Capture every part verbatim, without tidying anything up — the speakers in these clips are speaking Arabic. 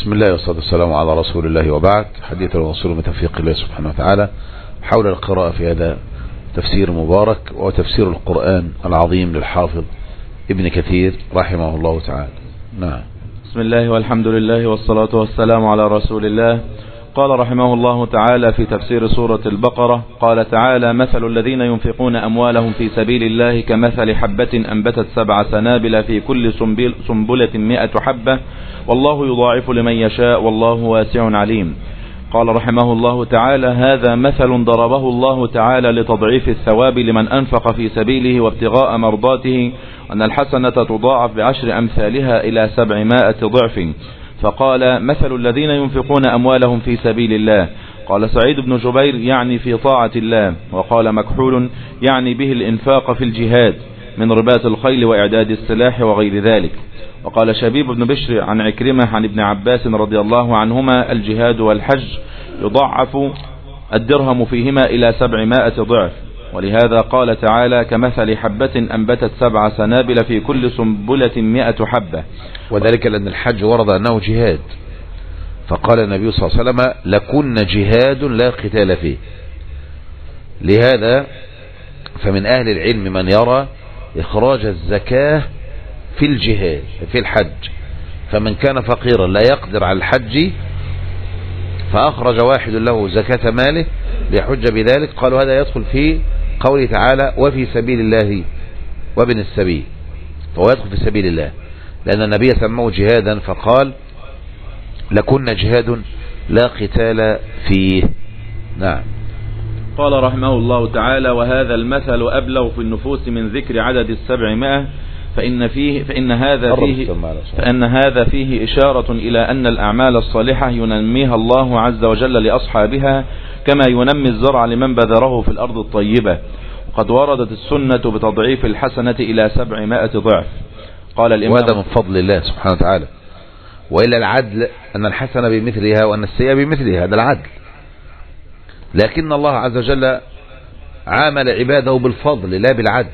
بسم الله والصلاة والسلام على رسول الله وبعد. حديث الرسول من توفيق الله سبحانه وتعالى حول القراءة في هذا تفسير مبارك وتفسير القرآن العظيم للحافظ ابن كثير رحمه الله تعالى. نعم. بسم الله والحمد لله والصلاة والسلام على رسول الله. قال رحمه الله تعالى في تفسير سورة البقرة، قال تعالى: مثل الذين ينفقون أموالهم في سبيل الله كمثل حبة أنبتت سبع سنابل في كل سنبلة مئة حبة والله يضاعف لمن يشاء والله واسع عليم. قال رحمه الله تعالى: هذا مثل ضربه الله تعالى لتضعيف الثواب لمن أنفق في سبيله وابتغاء مرضاته، أن الحسنة تضاعف بعشر أمثالها إلى سبعمائة ضعف. فقال: مثل الذين ينفقون أموالهم في سبيل الله. قال سعيد بن جبير: يعني في طاعة الله. وقال مكحول: يعني به الإنفاق في الجهاد من رباط الخيل وإعداد السلاح وغير ذلك. وقال شبيب بن بشر عن عكرمة عن ابن عباس رضي الله عنهما: الجهاد والحج يضعف الدرهم فيهما إلى سبعمائة ضعف. ولهذا قال تعالى: كمثل حبة أنبتت سبع سنابل في كل سنبلة مئة حبة. وذلك لأن الحج ورد أنه جهاد، فقال النبي صلى الله عليه وسلم: لكن جهاد لا قتال فيه. لهذا فمن أهل العلم من يرى إخراج الزكاة في الجهاد في الحج، فمن كان فقيرا لا يقدر على الحج فأخرج واحد له زكاة ماله ليحج بذلك، قالوا هذا يدخل في قوله تعالى: وفي سبيل الله وابن السبيل، فهو يدخل في سبيل الله لأن النبي سماه جهادا فقال: لكن جهاد لا قتال فيه. نعم. قال رحمه الله تعالى: وهذا المثل أبلغ في النفوس من ذكر عدد السبعمائة، فإن فيه فإن هذا فيه فإن هذا فيه إشارة إلى أن الأعمال الصالحة ينميها الله عز وجل لأصحابها كما ينمي الزرع لمن بذره في الأرض الطيبة. وقد وردت السنة بتضعيف الحسنة إلى سبعمائة ضعف. قال الإمام: وهذا من فضل الله سبحانه وتعالى، وإلا العدل أن الحسنة بمثلها وأن السيئة بمثلها، هذا العدل. لكن الله عز وجل عامل عباده بالفضل لا بالعدل.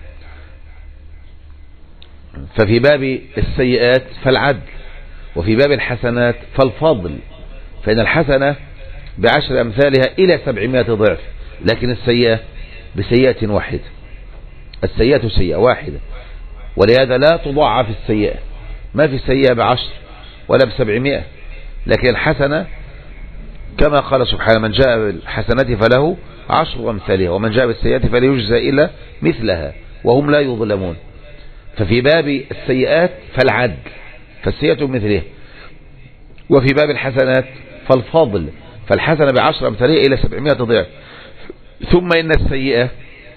ففي باب السيئات فالعدل، وفي باب الحسنات فالفضل، فإن الحسنة بعشر أمثالها إلى سبعمائة ضعف، لكن السيئة بسيئة واحدة، السيئة سيئة واحدة، ولهذا لا تضاعف السيئة، ما في السيئة بعشر ولا بسبعمائة، لكن الحسنة كما قال سبحانه: من جاء بالحسنة فله عشر أمثالها ومن جاء بالسيئة فليجزى إلا مثلها وهم لا يظلمون. ففي باب السيئات فالعدل، فالسيئة مثلها، وفي باب الحسنات فالفضل، فالحسنة بعشر أمثالها إلى سبعمائة ضعف. ثم إن السيئة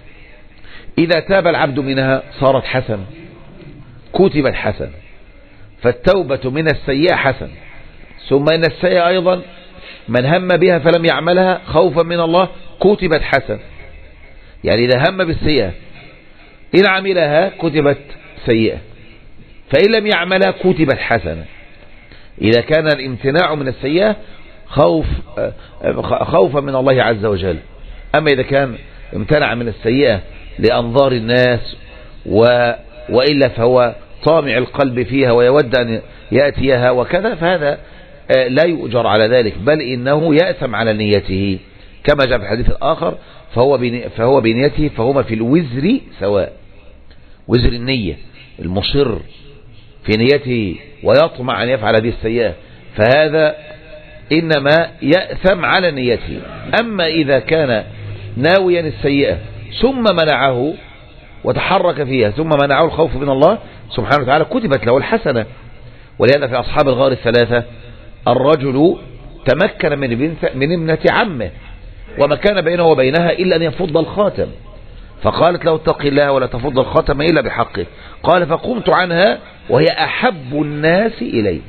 إذا تاب العبد منها صارت حسنة، كتبت حسنة، فالتوبة من السيئة حسنة. ثم إن السيئة أيضا من هم بها فلم يعملها خوفا من الله كتبت حسنة، يعني إذا هم بالسيئة إن عملها كتبت سيئة، فإن لم يعملها كتبت حسنة. إذا كان الامتناع من السيئة خوف خوفا من الله عز وجل. أما إذا كان امتنع من السيئة لأنظار الناس و... وإلا فهو طامع القلب فيها ويود أن يأتيها وكذا، فهذا لا يؤجر على ذلك، بل إنه يأثم على نيته كما جاء في الحديث الآخر: فهو بني... فهو بنيته فهما في الوزر سواء. وزر النية، المصر في نيته ويطمع أن يفعل هذه السيئة، فهذا إنما يأثم على نيته. أما إذا كان ناويا السيئة ثم منعه وتحرك فيها ثم منعه الخوف من الله سبحانه وتعالى كتبت له الحسنة. ولهذا في أصحاب الغار الثلاثة الرجل تمكن من بنت من ابنة عمه وما كان بينه وبينها إلا أن يفض الخاتم، فقالت له: اتق الله ولا تفض الخاتم إلا بحقه. قال: فقمت عنها وهي أحب الناس إلي،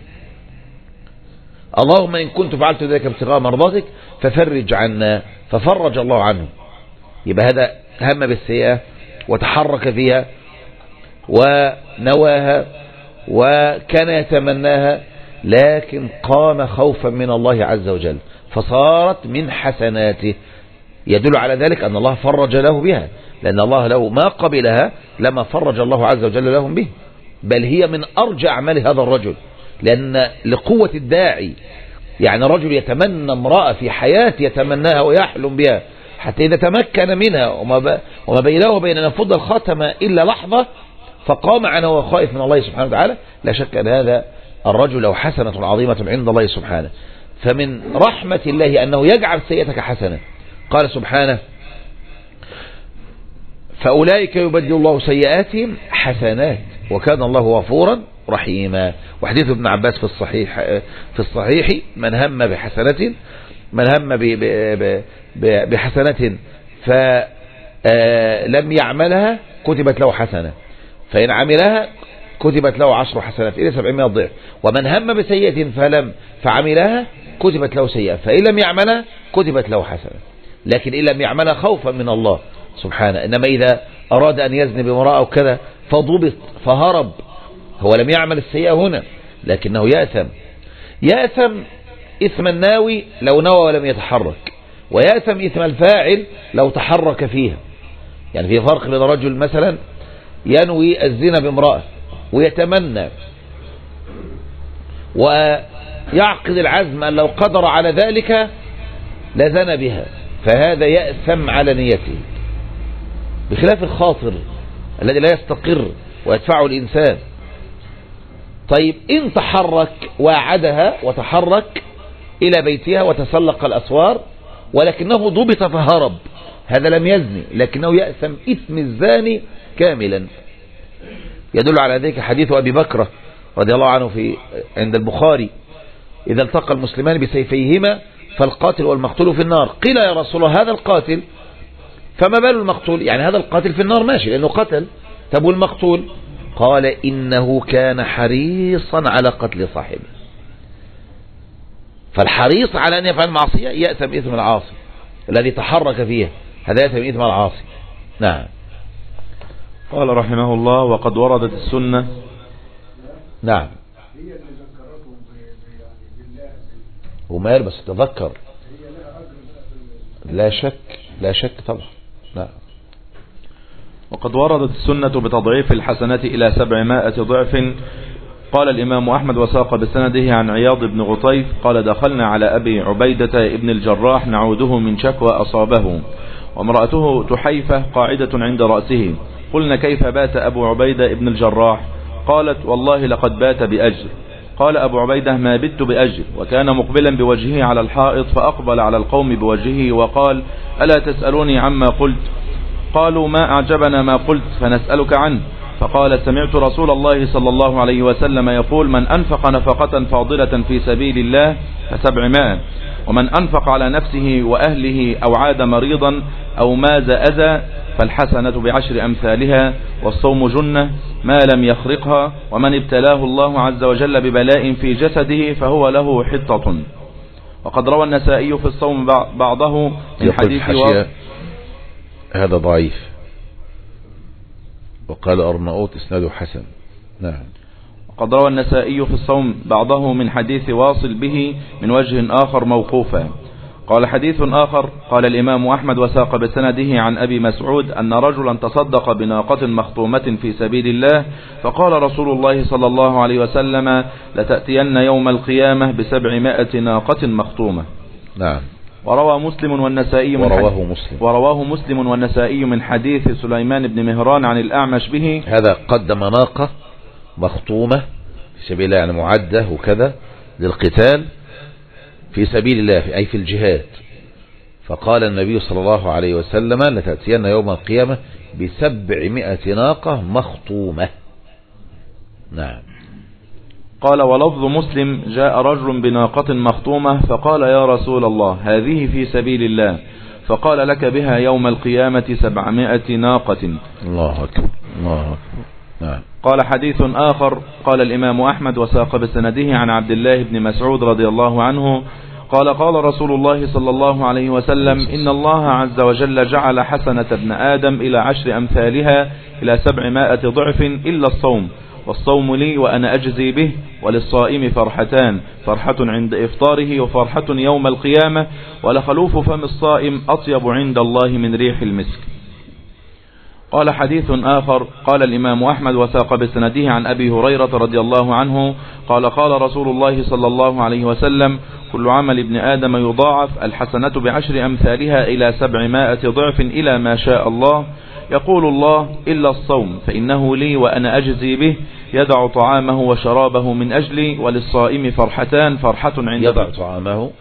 اللهم إن كنت فعلت ذلك ابتغاء مرضاتك ففرج عنا، ففرج الله عنه. يبقى هذا هم بالسيئة وتحرك فيها ونواها وكان يتمناها، لكن قام خوفا من الله عز وجل فصارت من حسناته. يدل على ذلك أن الله فرج له بها، لأن الله لو ما قبلها لما فرج الله عز وجل لهم به، بل هي من أرجى أعمال هذا الرجل، لأن لقوة الداعي، يعني رجل يتمنى امرأة في حياته يتمناها ويحلم بها حتى إذا تمكن منها وما بينه وبين أن يفض الخاتم إلا لحظة فقام عنه وهو خائف من الله سبحانه وتعالى، لا شك أن هذا الرجل له حسنة عظيمة عند الله سبحانه. فمن رحمة الله أنه يجعل سيئتك حسنة. قال سبحانه فأولئك يبدل الله سيئاتهم حسنات وكان الله غفورا رحيما. وحديث ابن عباس في الصحيح في الصحيح من هم بحسنة من هم بحسنة فلم يعملها كتبت له حسنة، فإن عملها كتبت له عشر حسنات إلى سبعمائة ضعف، ومن هم بسيئة فلم فعملها كتبت له سيئة، فإن لم يعملها كتبت له حسنة، لكن إن لم يعملها خوفا من الله سبحانه. إنما إذا أراد أن يزني بامرأة أو كذا فضبط فهرب، هو لم يعمل السيئة هنا لكنه يأثم يأثم إثم الناوي لو نوى ولم يتحرك، ويأثم إثم الفاعل لو تحرك فيها. يعني في فرق بين رجل مثلا ينوي الزنا بامرأة ويتمنى ويعقد العزم أن لو قدر على ذلك لزن بها، فهذا يأثم على نيته، بخلاف الخاطر الذي لا يستقر ويدفعه الإنسان. طيب إن تحرك وعدها وتحرك إلى بيتها وتسلق الأسوار ولكنه ضبط فهرب، هذا لم يزني لكنه يأثم إثم الزاني كاملا. يدل على ذلك حديث أبي بكر رضي الله عنه في عند البخاري إذا التقى المسلمان بسيفيهما فالقاتل والمقتول في النار. قيل يا رسول الله هذا القاتل فما بال المقتول؟ يعني هذا القاتل في النار ماشي لأنه قتل، طب والمقتول؟ قال إنه كان حريصا على قتل صاحبه. فالحريص على أن يفعل معصية يأثم إثم العاصي، الذي تحرك فيها هذا يأثم إثم العاصي. نعم. قال رحمه الله وقد وردت السنة. نعم. ومال بس تذكر، لا شك لا شك طبعا. نعم. وقد وردت السنة بتضعيف الحسنات إلى سبعمائة ضعف. قال الإمام أحمد وساق بسنده عن عياض بن غطيف قال دخلنا على أبي عبيدة ابن الجراح نعوده من شكوى أصابه وامرأته تحيفة قاعدة عند رأسه، قلنا كيف بات أبو عبيدة ابن الجراح؟ قالت والله لقد بات بأجر. قال أبو عبيدة ما بت بأجر، وكان مقبلا بوجهه على الحائط فأقبل على القوم بوجهه وقال ألا تسألوني عما قلت؟ قالوا ما أعجبنا ما قلت فنسألك عنه. فقال سمعت رسول الله صلى الله عليه وسلم يقول من أنفق نفقة فاضلة في سبيل الله فسبعمائة، ومن أنفق على نفسه وأهله أو عاد مريضا أو ماز أذى فالحسنة بعشر أمثالها، والصوم جنة ما لم يخرقها، ومن ابتلاه الله عز وجل ببلاء في جسده فهو له حطة. وقد روى النسائي في الصوم بعضه من حديث هذا ضعيف، وقال أرناؤوط إسناده حسن. نعم. وقد روى النسائي في الصوم بعضه من حديث واصل به من وجه آخر موقوفا. قال حديث آخر قال الإمام أحمد وساق بسنده عن أبي مسعود أن رجلا تصدق بناقة مخطومة في سبيل الله فقال رسول الله صلى الله عليه وسلم لتأتين يوم القيامة بسبعمائة ناقة مخطومة. نعم. وروى مسلم والنسائي من ورواه مسلم ورواه مسلم والنسائي من حديث سليمان بن مهران عن الأعمش به. هذا قدم ناقة مخطومة في سبيل الله يعني معدة وكذا للقتال في سبيل الله أي في الجهاد، فقال النبي صلى الله عليه وسلم لتأتين يوم القيامة بسبعمائة ناقة مخطومة. نعم. قال ولفظ مسلم جاء رجل بناقة مخطومة فقال يا رسول الله هذه في سبيل الله، فقال لك بها يوم القيامة سبعمائة ناقة. الله أكبر الله أكبر. نعم. قال حديث آخر قال الإمام أحمد وساق بسنده عن عبد الله بن مسعود رضي الله عنه قال قال رسول الله صلى الله عليه وسلم إن الله عز وجل جعل حسنة ابن آدم إلى عشر أمثالها إلى سبعمائة ضعف إلا الصوم، والصوم لي وأنا أجزي به، وللصائم فرحتان، فرحة عند إفطاره وفرحة يوم القيامة، ولخلوف فم الصائم أطيب عند الله من ريح المسك. قال حديث آخر. قال الإمام أحمد وساق بسنده عن أبي هريرة رضي الله عنه قال قال رسول الله صلى الله عليه وسلم كل عمل ابن آدم يضاعف الحسنة بعشر أمثالها إلى سبعمائة ضعف إلى ما شاء الله. يقول الله إلا الصوم فإنه لي وأنا أجزي به يدع طعامه وشرابه من أجلي وللصائم فرحتان فرحة عند يدع طعامه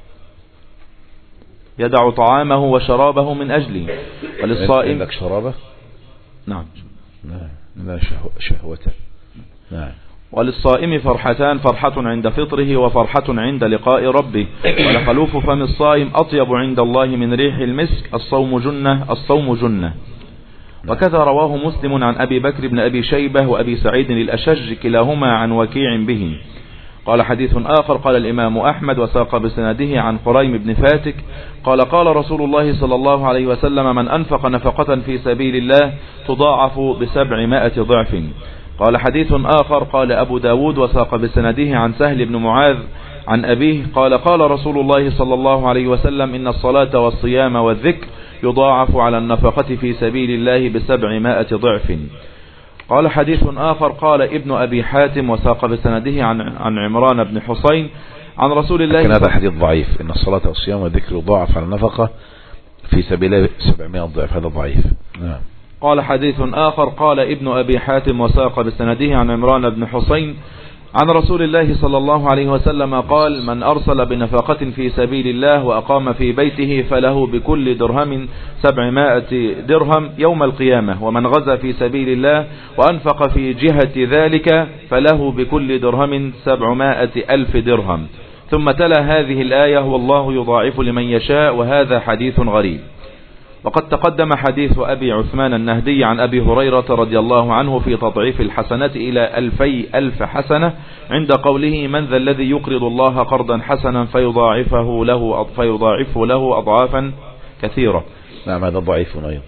يدع طعامه وشرابه من أجلي وللصائم لك شرابه نعم لا شهوة نعم وللصائم فرحتان فرحة عند فطره وفرحة عند لقاء ربه ولخلوف فم الصائم أطيب عند الله من ريح المسك الصوم جنة الصوم جنة. وكذا رواه مسلم عن أبي بكر بن أبي شيبة وأبي سعيد الأشج كلاهما عن وكيع به. قال حديث آخر. قال الإمام أحمد وساق بسنده عن قريم بن فاتك قال قال رسول الله صلى الله عليه وسلم من أنفق نفقة في سبيل الله تضاعف بسبعمائة ضعف. قال حديث آخر. قال أبو داود وساق بسنده عن سهل بن معاذ عن أبيه قال قال رسول الله صلى الله عليه وسلم إن الصلاة والصيام والذكر يضاعف على النفقة في سبيل الله بسبعمائة ضعف. قال حديث آخر. قال ابن أبي حاتم وساق بسنده عن عن عمران بن حسين عن رسول الله. لكن هذا حديث ضعيف. إن الصلاة والصيام والذكر يضاعف على النفقة في سبيل الله سبعمائة ضعف. هذا ضعيف. نعم. قال حديث آخر. قال ابن أبي حاتم وساق بسنده عن عمران بن حسين عن رسول الله صلى الله عليه وسلم قال من أرسل بنفقة في سبيل الله وأقام في بيته فله بكل درهم سبعمائة درهم يوم القيامة ومن غزا في سبيل الله وأنفق في جهة ذلك فله بكل درهم سبعمائة ألف درهم. ثم تلا هذه الآية والله يضاعف لمن يشاء وهذا حديث غريب. وقد تقدم حديث أبي عثمان النهدي عن أبي هريرة رضي الله عنه في تضعيف الحسنات إلى ألفي ألف حسنة عند قوله من ذا الذي يقرض الله قرضا حسنا فيضاعفه له فيضاعفه له أضعافا كثيرة. نعم هذا ضعيف أيضا.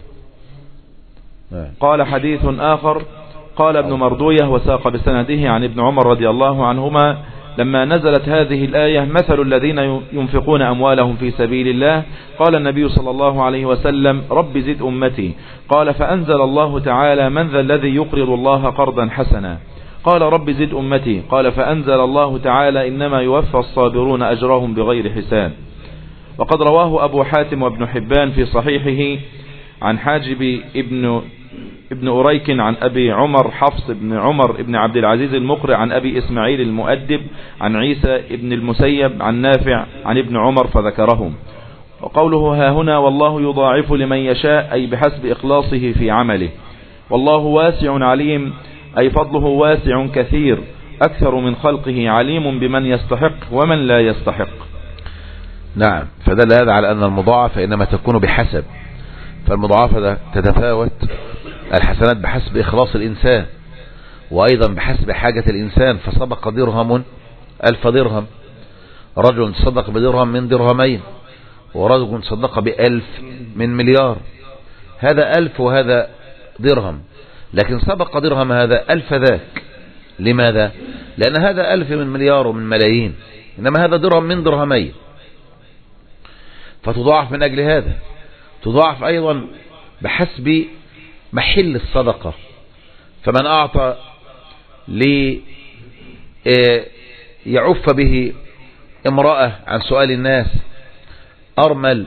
قال حديث آخر. قال ابن مردوية وساق بسنده عن ابن عمر رضي الله عنهما لما نزلت هذه الآية مثل الذين ينفقون أموالهم في سبيل الله قال النبي صلى الله عليه وسلم رب زد أمتي. قال فأنزل الله تعالى من ذا الذي يقرض الله قرضا حسنا قال رب زد أمتي. قال فأنزل الله تعالى إنما يوفى الصابرون أجرهم بغير حساب. وقد رواه أبو حاتم وابن حبان في صحيحه عن حاجب ابن ابن أريك عن أبي عمر حفص بن عمر ابن عبد العزيز المقرئ عن أبي إسماعيل المؤدب عن عيسى ابن المسيب عن نافع عن ابن عمر فذكرهم. وقوله ها هنا والله يضاعف لمن يشاء أي بحسب إخلاصه في عمله. والله واسع عليم أي فضله واسع كثير أكثر من خلقه عليم بمن يستحق ومن لا يستحق. نعم فدل هذا على أن المضاعفة إنما تكون بحسب. فالمضاعفة تتفاوت الحسنات بحسب إخلاص الإنسان وأيضا بحسب حاجة الإنسان. فسبق درهم ألف درهم. رجل تصدق بدرهم من درهمين ورجل تصدق بألف من مليار. هذا ألف وهذا درهم لكن سبق درهم هذا ألف ذاك. لماذا؟ لأن هذا ألف من مليار ومن ملايين إنما هذا درهم من درهمين فتضاعف من أجل هذا. تضاعف أيضا بحسب محل الصدقة. فمن أعطى لي يعف به امرأة عن سؤال الناس أرمل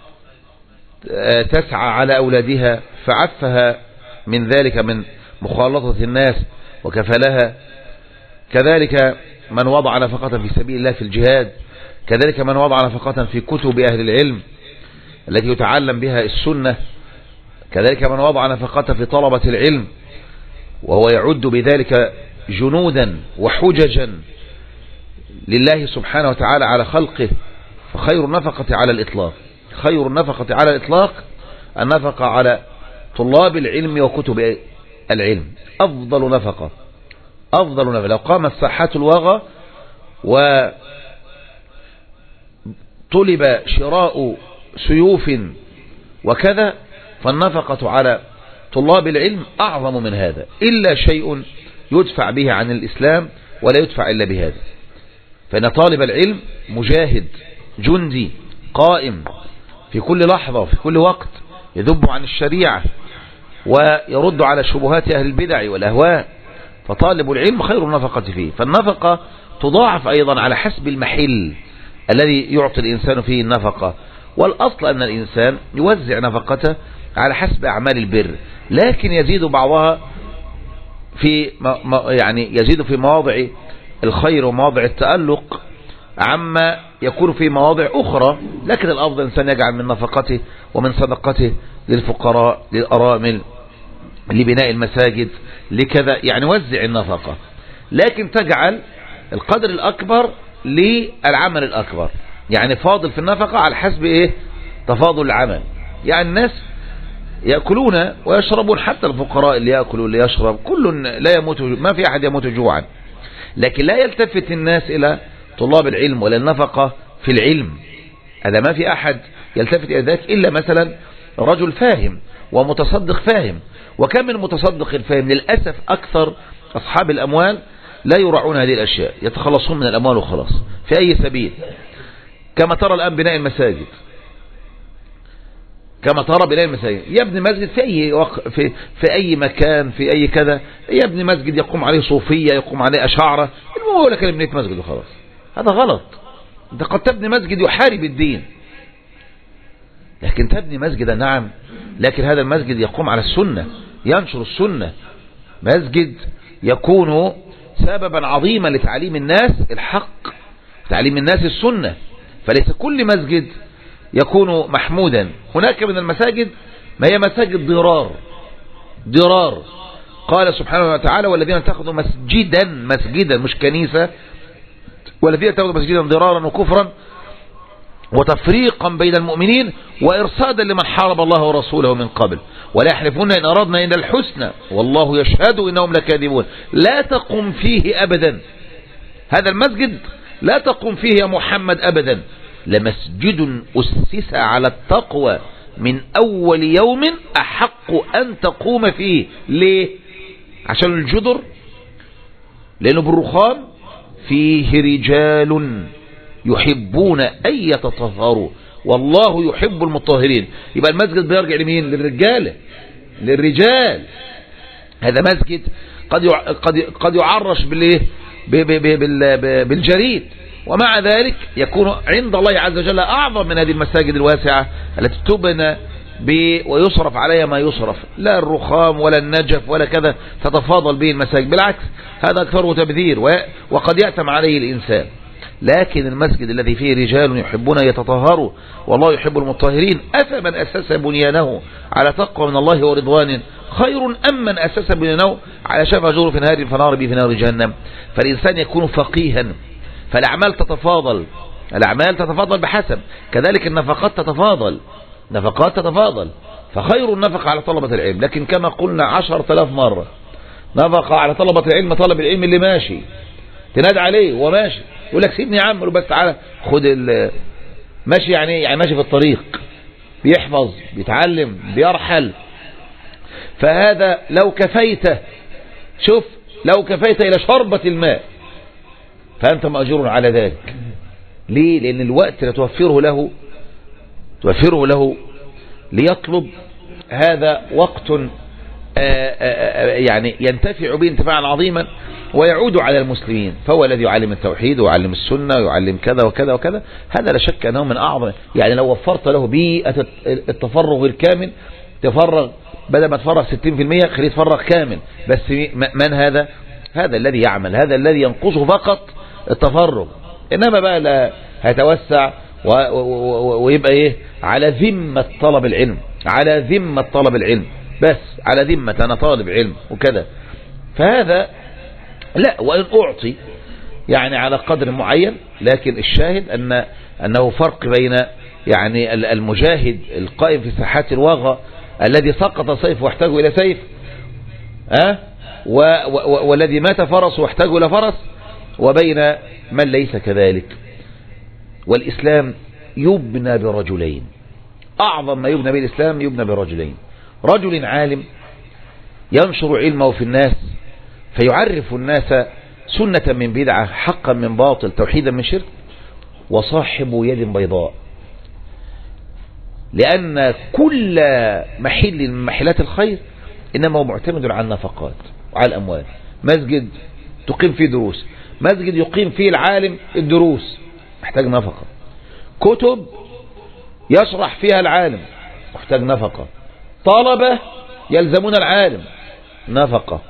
تسعى على أولادها فعفها من ذلك من مخالطة الناس وكفلها. كذلك من وضع نفقة في سبيل الله في الجهاد. كذلك من وضع نفقة في كتب أهل العلم التي يتعلم بها السنة. كذلك من وضع نفقة في طلبة العلم وهو يعد بذلك جنودا وحججا لله سبحانه وتعالى على خلقه. فخير النفقة على الإطلاق خير النفقة على الإطلاق النفقة على طلاب العلم وكتب العلم. أفضل نفقة أفضل نفقة لو قامت ساحات الوغى وطلب شراء سيوف وكذا فالنفقة على طلاب العلم أعظم من هذا. إلا شيء يدفع به عن الإسلام ولا يدفع إلا بهذا. فإن طالب العلم مجاهد جندي قائم في كل لحظة وفي كل وقت يذب عن الشريعة ويرد على شبهات أهل البدع والأهواء. فطالب العلم خير النفقة فيه. فالنفقة تضاعف أيضا على حسب المحل الذي يعطي الإنسان فيه النفقة. والأصل أن الإنسان يوزع نفقته على حسب أعمال البر، لكن يزيد بعضها في يعني يزيد في مواضع الخير ومواضع التألق عما يكون في مواضع أخرى. لكن الأفضل الإنسان يجعل من نفقته ومن صدقته للفقراء، للأرامل، لبناء المساجد، لكذا، يعني وزع النفقة، لكن تجعل القدر الأكبر للعمل الأكبر. يعني فاضل في النفقة على حسب إيه؟ تفاضل العمل. يعني الناس يأكلون ويشربون، حتى الفقراء اللي يأكل واللي يشرب كل لا يموت، ما في أحد يموت جوعا. لكن لا يلتفت الناس إلى طلاب العلم ولا النفقة في العلم. هذا ما في أحد يلتفت إلى ذلك إلا مثلا رجل فاهم ومتصدق فاهم. وكم من متصدق الفاهم للأسف أكثر أصحاب الأموال لا يراعون هذه الأشياء، يتخلصون من الأموال وخلاص في أي سبيل. كما ترى الآن بناء المساجد، كما ترى بناء المساجد، يبني مسجد في أي وق... في في أي مكان، في أي كذا، يبني مسجد يقوم عليه صوفية، يقوم عليه أشاعرة، المهم هو لك بنيت مسجد وخلاص. هذا غلط. أنت قد تبني مسجد يحارب الدين، لكن تبني مسجد نعم، لكن هذا المسجد يقوم على السنة، ينشر السنة، مسجد يكون سببا عظيما لتعليم الناس الحق، تعليم الناس السنة. فليس كل مسجد يكون محمودا. هناك من المساجد ما هي مساجد ضرار، ضرار. قال سبحانه وتعالى: والذين اتخذوا مسجدا، مسجدا مش كنيسة، والذين اتخذوا مسجدا ضرارا وكفرا وتفريقا بين المؤمنين وإرصادا لمن حارب الله ورسوله من قبل ولا يحلفون إن أردنا إلا الحسنى والله يشهد إنهم لكاذبون. لا تقم فيه أبدا، هذا المسجد لا تقم فيه يا محمد أبدا، لمسجد أسس على التقوى من أول يوم أحق أن تقوم فيه. ليه؟ عشان الجدر، لأنه بالرخام فيه رجال يحبون أن يتطهروا والله يحب المطهرين. يبقى المسجد بيرجع لمين؟ للرجال، للرجال. هذا مسجد قد قد قد يعرش بالايه؟ بالجريد، ومع ذلك يكون عند الله عز وجل أعظم من هذه المساجد الواسعة التي تبنى ويصرف عليها ما يصرف، لا الرخام ولا النجف ولا كذا تتفاضل به المساجد، بالعكس هذا أكثر تبذير وقد يأتم عليه الإنسان. لكن المسجد الذي فيه رجال يحبون أن يتطهروا والله يحب المطهرين، أفمن أسس بنيانه على تقوى من الله ورضوان خير أم من أسس بنيانه على شفا جرف نهر فنار به في نار جهنم. فالإنسان يكون فقيها، فالأعمال تتفاضل، الأعمال تتفاضل بحسب، كذلك النفقات تتفاضل، نفقات تتفاضل. فخير النفقة على طلبة العلم، لكن كما قلنا عشر تلاف مرة نفقة على طلبة العلم، طلب العلم اللي ماشي تنادى عليه وماشي، يقول لك سيبني يا عم، بس تعالى خد ال ماشي، يعني يعني ماشي في الطريق، بيحفظ، بيتعلم، بيرحل. فهذا لو كفيته، شوف، لو كفيته إلى شربة الماء فأنت مأجور على ذلك. ليه؟ لأن الوقت لا توفره له توفره له ليطلب، هذا وقت آآ آآ يعني ينتفع به انتفاعا عظيما ويعود على المسلمين. فهو الذي يعلم التوحيد ويعلم السنة ويعلم كذا وكذا وكذا. هذا لا شك أنه من أعظم، يعني لو وفرت له بيئة التفرغ الكامل، تفرغ بدل ما تفرغ ستين في المية خليه يتفرغ كامل. بس من هذا؟ هذا الذي يعمل، هذا الذي ينقصه فقط التفرغ. إنما بقى لا هيتوسع ويبقى إيه؟ على ذمة طلب العلم، على ذمة طلب العلم، بس على ذمة أنا طالب علم وكذا. فهذا لا، وإن أعطي يعني على قدر معين، لكن الشاهد أن أنه فرق بين يعني المجاهد القائم في ساحات الواغة الذي سقط سيفه واحتاج إلى سيف، أه؟ والذي مات فرس واحتاج إلى فرس، وبين من ليس كذلك. والإسلام يبنى برجلين، أعظم ما يبنى به الإسلام يبنى برجلين: رجل عالم ينشر علمه في الناس فيعرف الناس سنة من بدعة، حقا من باطل، توحيدا من شرك، وصاحب يد بيضاء. لأن كل محل من محلات الخير إنما هو معتمد على النفقات وعلى الأموال. مسجد تقيم فيه دروس، مسجد يقيم فيه العالم الدروس، محتاج نفقة. كتب يشرح فيها العالم، محتاج نفقة. طلبة يلزمون العالم، نفقة.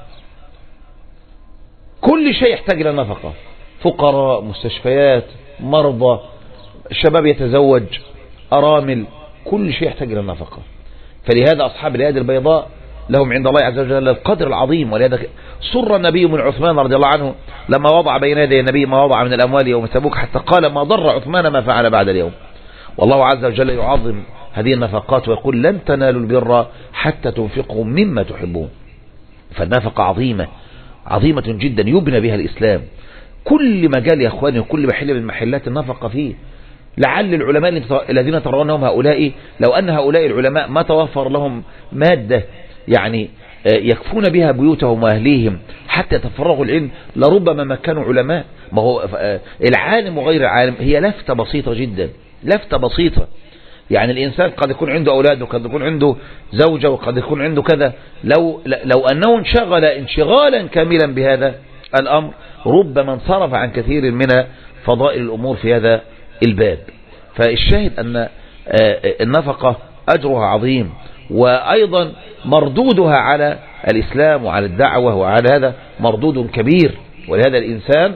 كل شيء يحتاج إلى نفقة. فقراء، مستشفيات، مرضى، شباب يتزوج، أرامل، كل شيء يحتاج إلى نفقة. فلهذا أصحاب اليد البيضاء لهم عند الله عز وجل القدر العظيم. ولهذا سر النبي من عثمان رضي الله عنه لما وضع بين يدي النبي ما وضع من الأموال يوم تبوك، حتى قال ما ضر عثمان ما فعل بعد اليوم. والله عز وجل يعظم هذه النفقات ويقول لن تنالوا البر حتى تنفقوا مما تحبون. فالنفقة عظيمة عظيمة جدا يبنى بها الإسلام. كل مجال يا أخواني وكل محل من محلات النفقة فيه. لعل العلماء الذين ترونهم هؤلاء لو أن هؤلاء العلماء ما توفر لهم مادة يعني يكفون بها بيوتهم وأهليهم حتى يتفرغوا العلم لربما ما كانوا علماء. ما هو العالم وغير العالم هي لفتة بسيطة جدا، لفتة بسيطة. يعني الإنسان قد يكون عنده أولاد وقد يكون عنده زوجة وقد يكون عنده كذا، لو لو أنه انشغل انشغالا كاملا بهذا الأمر ربما انصرف عن كثير من فضائل الأمور في هذا الباب. فالشاهد أن النفقة أجرها عظيم، وأيضا مردودها على الإسلام وعلى الدعوة وعلى هذا مردود كبير. ولهذا الإنسان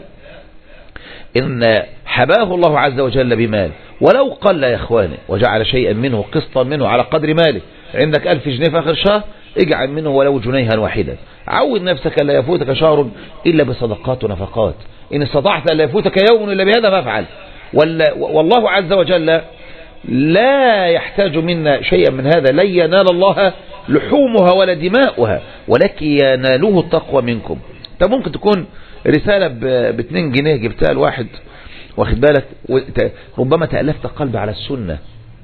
إن حباه الله عز وجل بمال ولو قل يا إخواني وجعل شيئا منه قسطا منه على قدر ماله. عندك ألف جنيه في آخر شهر، اجعل منه ولو جنيها واحدا. عود نفسك لا يفوتك شهر إلا بصدقات ونفقات. إن استطعت لا يفوتك يوم إلا بهذا فافعل. والله عز وجل لا يحتاج منا شيئا من هذا. لن ينال الله لحومها ولا دماؤها ولكن يناله التقوى منكم. طب ممكن تكون رسالة باتنين جنيه جبتها الواحد، واخد بالك، ربما تألفت قلب على السنة،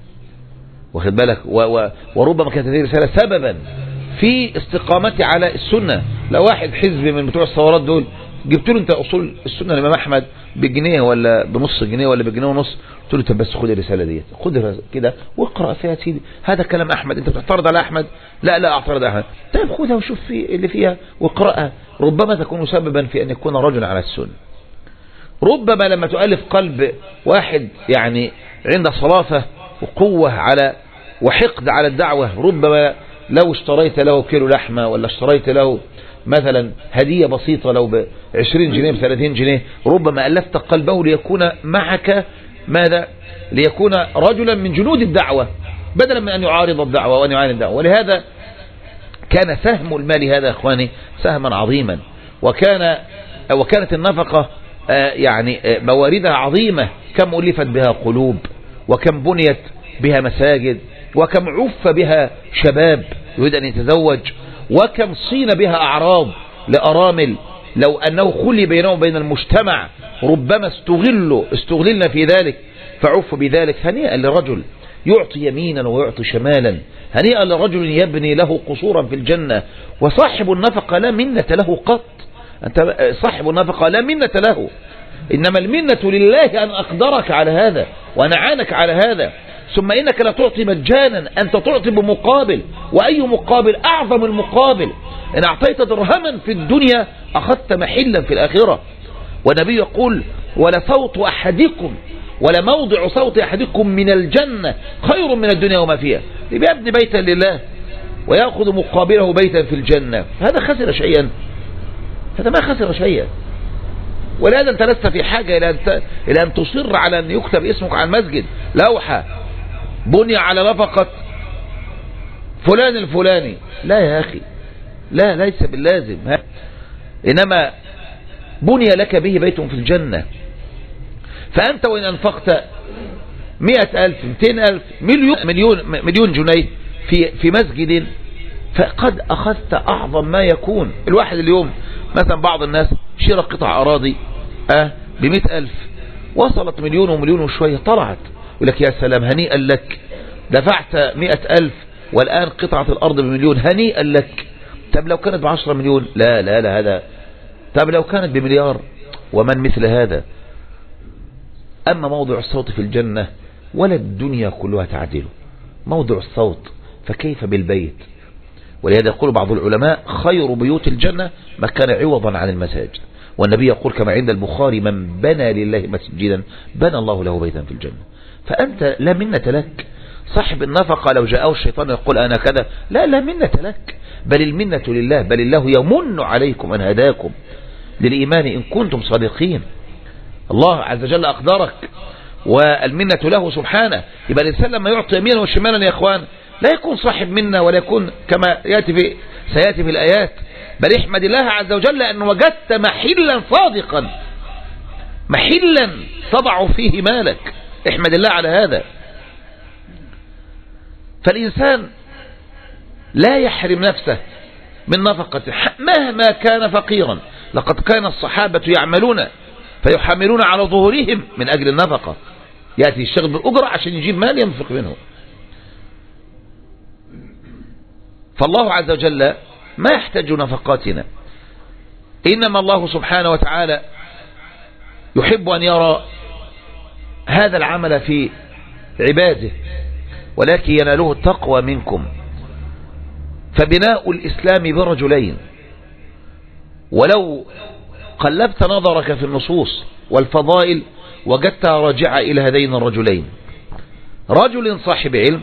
واخد بالك، وربما كانت هذه رسالة سببا في استقامتي على السنة. لو واحد حزب من بتوع الثورات دول جبت له انت اصول السنة الامام احمد بجنيه ولا بنص جنيه ولا بجنيه ونص، قلت له طب بس خد الرسالة ديت، خدها كده واقرأ فيها سيدي، هذا كلام احمد، انت بتعترض على احمد؟ لا لا اعترض على احمد. طيب خدها وشوف في اللي فيها واقرأها، ربما تكون سببا في ان يكون رجل على السنة. ربما لما تؤلف قلب واحد يعني عنده صلافة وقوة على وحقد على الدعوة، ربما لو اشتريت له كيلو لحمة ولا اشتريت له مثلا هدية بسيطة لو بعشرين جنيه بثلاثين جنيه، ربما ألفت قلبه ليكون معك ماذا؟ ليكون رجلا من جنود الدعوة بدلا من أن يعارض الدعوة وأن يعاند الدعوة. ولهذا كان سهم المال هذا يا إخواني سهما عظيما. وكان وكانت النفقة يعني مواردها عظيمة. كم ألفت بها قلوب، وكم بنيت بها مساجد، وكم عف بها شباب يريد أن يتزوج، وكم صين بها أعراض لأرامل لو أنه خلي بينهم وبين المجتمع ربما استغلوا استغللنا في ذلك فعف بذلك. هنيئا لرجل يعطي يمينا ويعطي شمالا، هنيئا لرجل يبني له قصورا في الجنة. وصاحب النفقة لا منة له قط. أنت صاحب النفقة لا منة له، إنما المنة لله أن أقدرك على هذا وأن أعانك على هذا. ثم إنك لا تعطي مجانا، أنت تعطي بمقابل، وأي مقابل؟ أعظم المقابل. إن أعطيت درهما في الدنيا أخذت محلا في الآخرة. والنبي يقول ولا صوت أحدكم ولا موضع صوت أحدكم من الجنة خير من الدنيا وما فيها. يبني بيتا لله ويأخذ مقابله بيتا في الجنة، هذا خسر شيئا؟ هذا ما خسر شيئا. ولهذا أنت لست في حاجة إلى أن إلى أن تصر على أن يكتب اسمك على المسجد لوحة بني على نفقة فلان الفلاني. لا يا أخي، لا، ليس باللازم. إنما بني لك به بيت في الجنة. فأنت وإن أنفقت مئة ألف مئتين ألف مليون مليون مليون جنيه في في مسجد فقد أخذت أعظم ما يكون. الواحد اليوم مثلا بعض الناس شراء قطع أراضي أه بمئة ألف وصلت مليون ومليون وشوية طلعت، يقول لك يا سلام هنيئا لك دفعت مئة ألف والآن قطعة الأرض بمليون، هنيئا لك. طب لو كانت بعشرة مليون؟ لا لا لا هذا. طب لو كانت بمليار؟ ومن مثل هذا؟ أما موضع الصوت في الجنة ولا الدنيا كلها تعدله موضع الصوت، فكيف بالبيت؟ ولهذا يقول بعض العلماء خير بيوت الجنة ما كان عوضا عن المساجد. والنبي يقول كما عند البخاري من بنى لله مسجدا بنى الله له بيتا في الجنة. فأنت لا منة لك. صاحب النفقة لو جاءه الشيطان يقول أنا كذا، لا لا منة لك، بل المنة لله، بل الله يمن عليكم أن هداكم للإيمان إن كنتم صادقين. الله عز وجل أقدرك والمنة له سبحانه. يبقى الإنسان لما يعطي يمينا وشمالا يا إخوان لا يكون صاحب منة ولا يكون كما يأتي في سيأتي في الآيات، بل احمد الله عز وجل لأن وجدت محلا صادقا، محلا تضع فيه مالك، احمد الله على هذا. فالإنسان لا يحرم نفسه من نفقته مهما كان فقيرا. لقد كان الصحابة يعملون فيحملون على ظهورهم من أجل النفقة، يأتي الشغل بالأجرة عشان يجيب مال ينفق منه. فالله عز وجل ما يحتاج نفقاتنا، إنما الله سبحانه وتعالى يحب أن يرى هذا العمل في عباده، ولكن يناله التقوى منكم. فبناء الإسلام برجلين، ولو قلبت نظرك في النصوص والفضائل وجدتها راجعة إلى هذين الرجلين: رجل صاحب علم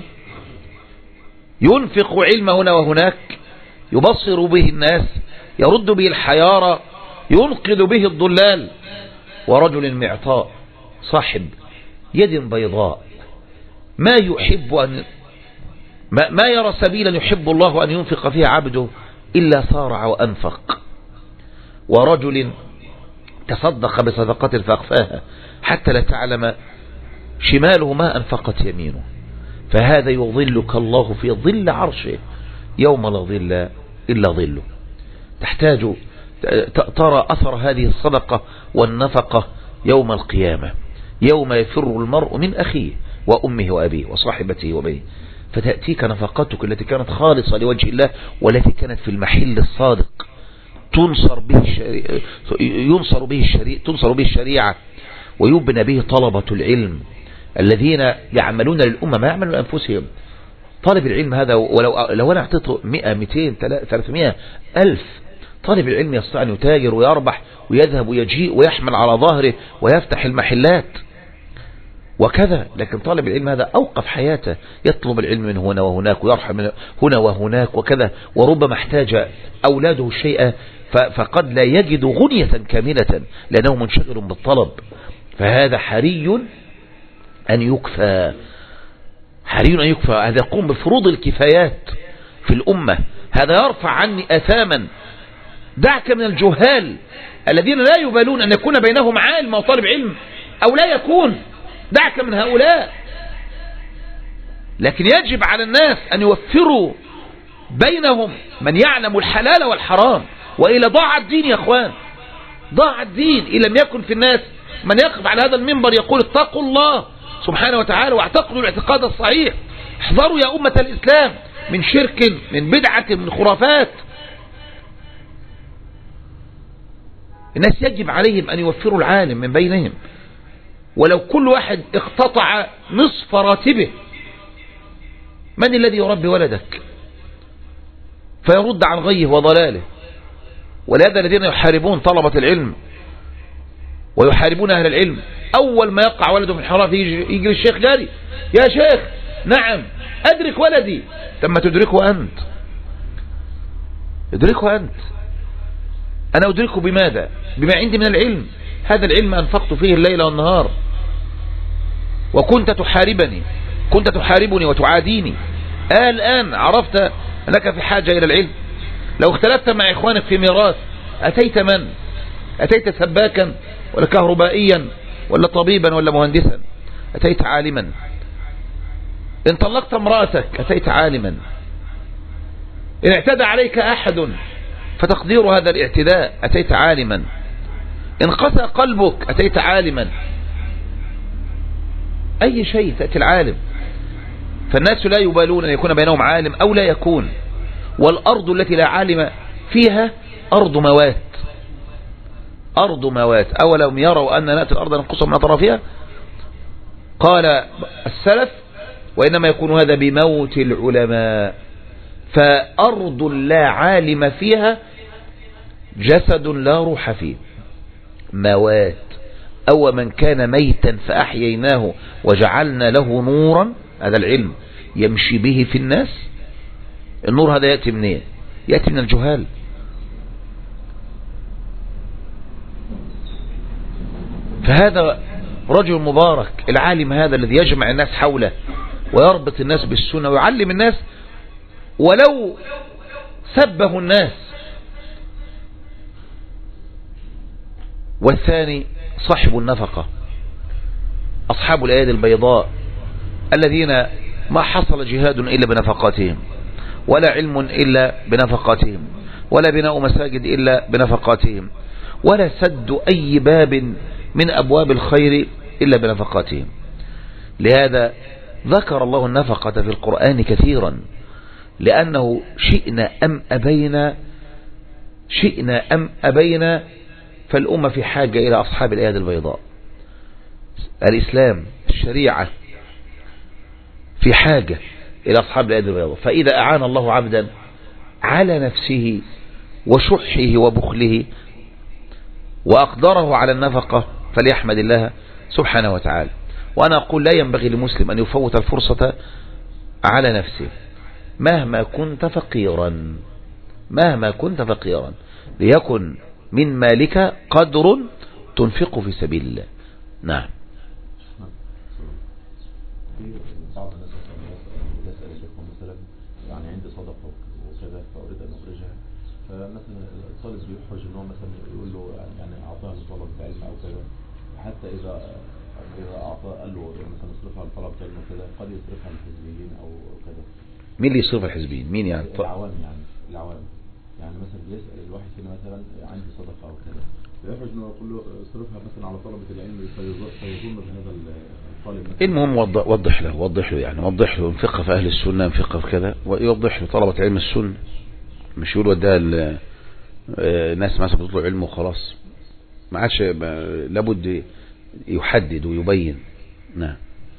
ينفق علم هنا وهناك، يبصر به الناس، يرد به الحيارى، ينقذ به الضلال. ورجل معطاء صاحب يد بيضاء ما يحب أن ما, ما يرى سبيلا يحب الله أن ينفق فيها عبده إلا صارع وأنفق. ورجل تصدق بصدقة فأخفاها حتى لا تعلم شماله ما أنفقت يمينه، فهذا يظلك الله في ظل عرشه يوم لا ظل إلا ظله. تحتاج ترى أثر هذه الصدقة والنفقة يوم القيامة، يوم يفر المرء من أخيه وأمه وأبيه وصاحبته وبيه، فتأتيك نفقتك التي كانت خالصة لوجه الله والتي كانت في المحل الصادق، تنصر به الشريعة، ينصر به الشريعة تنصر به الشريعة ويبنى به طلبة العلم الذين يعملون للأمة ما يعملون لأنفسهم. طالب العلم هذا ولو لو أنا أعطيته مئة مئتين ثلاثمائة ألف، طالب العلم يستطيع أن يتاجر ويربح ويذهب ويجيء ويحمل على ظهره ويفتح المحلات وكذا. لكن طالب العلم هذا أوقف حياته يطلب العلم من هنا وهناك ويرحل من هنا وهناك وكذا، وربما احتاج أولاده شيئا فقد لا يجد غنية كاملة لأنه منشغل بالطلب. فهذا حري أن يكفى، حري أن يكفى. هذا يقوم بفروض الكفايات في الأمة، هذا يرفع عني أثاما. دعك من الجهال الذين لا يبالون أن يكون بينهم عالم أو طالب علم أو لا يكون، دعك من هؤلاء. لكن يجب على الناس أن يوفروا بينهم من يعلم الحلال والحرام، وإلى ضاع الدين يا أخوان، ضاع الدين إن لم يكن في الناس من يقف على هذا المنبر يقول اتقوا الله سبحانه وتعالى واعتقدوا الاعتقاد الصحيح، احذروا يا أمة الإسلام من شرك، من بدعة، من خرافات. الناس يجب عليهم أن يوفروا العالم من بينهم، ولو كل واحد اقتطع نصف راتبه. من الذي يربي ولدك فيرد عن غيه وضلاله؟ ولهذا الذين يحاربون طلبة العلم ويحاربون أهل العلم أول ما يقع ولده في الحرام يجري الشيخ جاري: يا شيخ نعم أدرك ولدي. ثم تدركه أنت، ادركه أنت. أنا أدركه بماذا؟ بما عندي من العلم. هذا العلم أنفقت فيه الليل والنهار، وكنت تحاربني، كنت تحاربني وتعاديني. آه الآن عرفت أنك في حاجة إلى العلم. لو اختلفت مع إخوانك في ميراث أتيت من؟ أتيت سباكا ولا كهربائيا ولا طبيبا ولا مهندسا؟ أتيت عالما. إن طلقت امرأتك أتيت عالما. إن اعتدى عليك أحد فتقدير هذا الاعتداء أتيت عالما. إن قسى قلبك أتيت عالما. أي شيء تأتي العالم. فالناس لا يبالون أن يكون بينهم عالم أو لا يكون. والأرض التي لا عالم فيها أرض موات، أرض موات. أولم يروا أن نأتي الأرض ننقصها من أطرافها؟ قال السلف: وإنما يكون هذا بموت العلماء. فأرض لا عالم فيها جسد لا روح فيه، موات. أو من كان ميتا فأحييناه وجعلنا له نورا، هذا العلم يمشي به في الناس. النور هذا يأتي منين؟ يأتي من الجهال. فهذا رجل مبارك العالم هذا الذي يجمع الناس حوله ويربط الناس بالسنة ويعلم الناس ولو سبه الناس. والثاني صاحب النفقة، أصحاب الأيادي البيضاء الذين ما حصل جهاد إلا بنفقاتهم، ولا علم إلا بنفقاتهم، ولا بناء مساجد إلا بنفقاتهم، ولا سد أي باب من أبواب الخير إلا بنفقاتهم. لهذا ذكر الله النفقة في القرآن كثيرا، لأنه شئنا أم أبينا شئنا أم أبينا فالأمة في حاجة إلى أصحاب الأيادي البيضاء. الإسلام الشريعة في حاجة إلى أصحاب الأيادي البيضاء. فإذا أعان الله عبدا على نفسه وشحه وبخله وأقدره على النفقة فليحمد الله سبحانه وتعالى. وأنا أقول لا ينبغي لمسلم أن يفوت الفرصة على نفسه مهما كنت فقيرا، مهما كنت فقيرا، ليكن من مالك قدر تنفق في سبيل الله. نعم. بعض الناس يسأل الإخوة مثلا يعني عندي صدقة وكذا فأريد أن أخرجها، فمثلا الطالب يحرج إن هو مثلا يقول له يعني أعطاها لطلب علم أو كذا، حتى إذا إذا أعطى قال له مثلا يصرفها لطلب علم وكذا قد يصرفها للحزبيين أو كذا. مين اللي يصرف الحزبيين؟ مين يعني؟ العوام يعني العوام يعني مثلا بيسأل الواحد هنا مثلا عندي صدقة أو كذا، فيحرج إنه يقول له اصرفها مثلا على طلبة العلم فيظن بهذا الطالب. المهم وضح له وضح له يعني وضح له انفقه في أهل السنة، انفقه في كذا، ويوضح له طلبة علم السنة، مش يقول ودها الناس مثلا بتطلع علم وخلاص. ما عادش، لابد يحدد ويبين. نعم.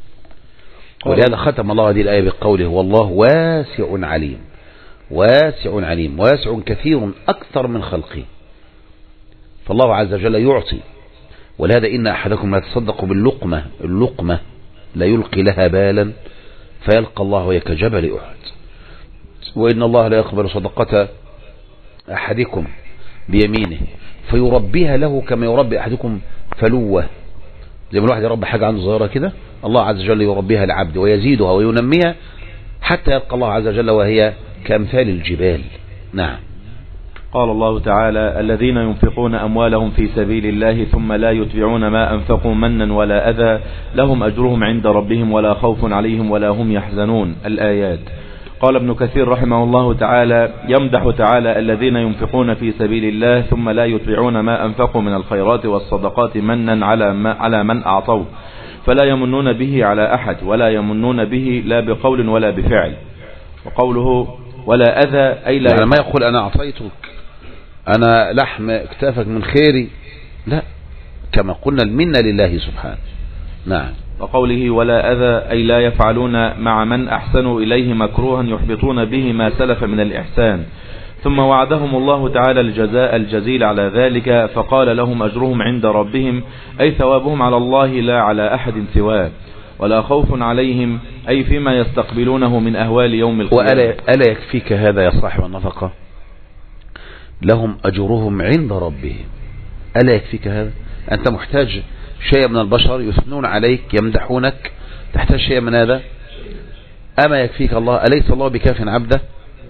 ولهذا ختم الله هذه الآية بقوله والله واسع عليم. واسع عليم، واسع كثير أكثر من خلقه. فالله عز وجل يعطي. ولهذا إن أحدكم لا تصدق باللقمة، اللقمة لا يلقي لها بالا فيلقى الله وهي كجبل أحد. وإن الله لا يقبل صدقة أحدكم بيمينه فيربيها له كما يربي أحدكم فلوة. زي ما الواحد يربي حاجة عنده صغيرة كده، الله عز وجل يربيها العبد ويزيدها وينميها حتى يلقى الله عز وجل وهي كأمثال الجبال. نعم. قال الله تعالى الذين ينفقون أموالهم في سبيل الله ثم لا يتبعون ما أنفقوا منا ولا أذى لهم أجرهم عند ربهم ولا خوف عليهم ولا هم يحزنون. الآيات. قال ابن كثير رحمه الله تعالى يمدح تعالى الذين ينفقون في سبيل الله ثم لا يتبعون ما أنفقوا من الخيرات والصدقات منا على, ما على من أعطوا، فلا يمنون به على أحد ولا يمنون به لا بقول ولا بفعل. وقوله ولا أذى أي لا يعني ما يقول أنا أعطيتك أنا لحم اكتافك من خيري، لا، كما قلنا المنة لله سبحانه. نعم. وقوله ولا أذى أي لا يفعلون مع من أحسنوا إليه مكروها يحبطون به ما سلف من الإحسان. ثم وعدهم الله تعالى الجزاء الجزيل على ذلك فقال لهم أجرهم عند ربهم أي ثوابهم على الله لا على أحد سواه، ولا خوف عليهم أي فيما يستقبلونه من أهوال يوم القيامة. وألا ألا يكفيك هذا يا صاحب النفقة؟ لهم أجرهم عند ربهم. ألا يكفيك هذا؟ أنت محتاج شيء من البشر يثنون عليك يمدحونك، تحتاج شيء من هذا؟ أما يكفيك الله؟ أليس الله بكاف عبده؟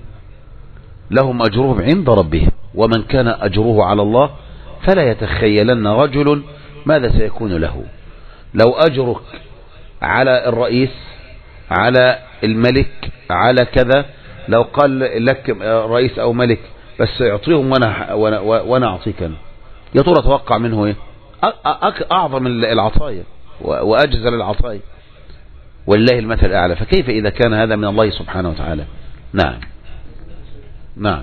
لهم أجرهم عند ربهم ومن كان أجره على الله فلا يتخيلن رجل ماذا سيكون له. لو أجرك على الرئيس، على الملك، على كذا، لو قال لك رئيس أو ملك بس اعطيهم وانا وانا وانا اعطيك انا، يا ترى اتوقع منه ايه؟ اعظم العطايا واجزل العطايا والله المثل الاعلى. فكيف اذا كان هذا من الله سبحانه وتعالى؟ نعم. نعم.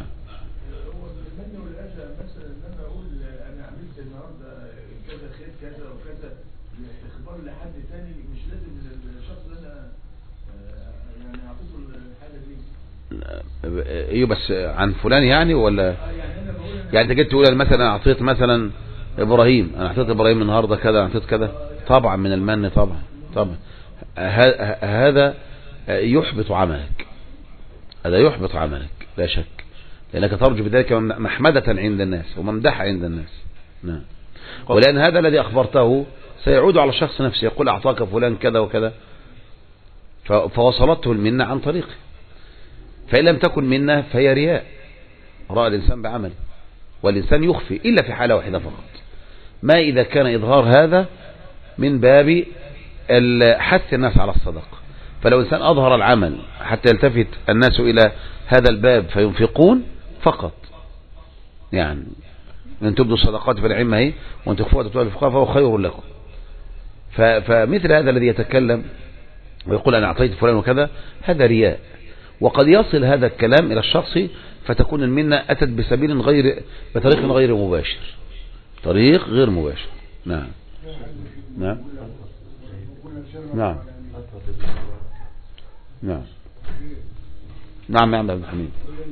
ايوه بس عن فلان يعني، ولا يعني انت جيت تقول مثلا انا اعطيت مثلا ابراهيم، انا اعطيت ابراهيم النهارده كذا، اعطيت كذا، طبعا من المن، طبعا طبعا هذا يحبط عملك، هذا يحبط عملك لا شك، لانك ترجو بذلك محمدة عند الناس وممدحة عند الناس. نعم. ولان هذا الذي اخبرته سيعود على الشخص نفسه، يقول اعطاك فلان كذا وكذا، فوصلته المنة عن طريقه، فإن لم تكن منة فهي رياء، رأى الإنسان بعمله، والإنسان يخفي إلا في حالة واحدة فقط، ما إذا كان إظهار هذا من باب حث الناس على الصدقة. فلو إنسان أظهر العمل حتى يلتفت الناس إلى هذا الباب فينفقون فقط، يعني أن تبدوا الصدقات في العلم هي وأن تخفوها تبدوا الفقراء فهو خير لكم. فمثل هذا الذي يتكلم ويقول أنا أعطيت فلان وكذا، هذا رياء، وقد يصل هذا الكلام إلى الشخص فتكون المنة أتت بسبيل غير، بطريق غير مباشر، طريق غير مباشر. نعم نعم نعم نعم نعم يا عبد الحميد.